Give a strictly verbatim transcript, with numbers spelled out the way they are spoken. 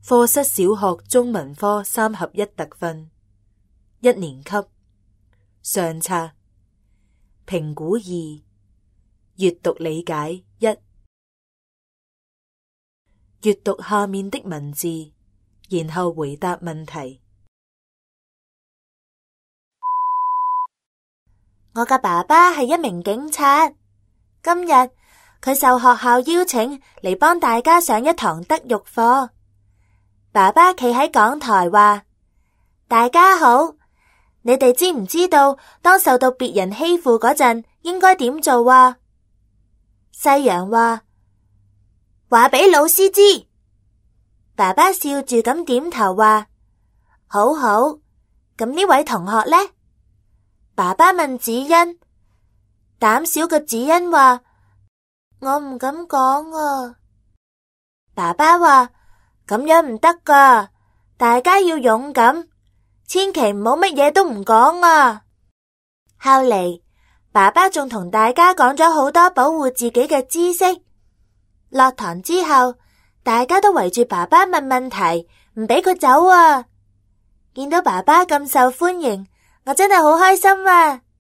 課室小學中文科三合一特訓，一年級上冊評估二，閱讀理解一。閱讀下面的文字，然後回答問題。 我嘅爸爸係一名警察，今日佢受學校邀請嚟幫大家上一堂德育課。爸爸企喺講台話：大家好，你哋知唔知道當受到別人欺負嗰陣應該點做啊？細羊話：話俾老師知。爸爸笑住咁點頭話：好好。咁呢位同學呢？爸爸問子欣，膽小嘅子欣話：我唔敢講啊。爸爸話：咁樣唔得噶，大家要勇敢，千祈唔好乜嘢都唔講啊。後嚟，爸爸仲同大家講咗好多保護自己嘅知識。落堂之後，大家都圍住爸爸問問題，唔俾佢走啊。見到爸爸咁受歡迎，我真係好開心啊。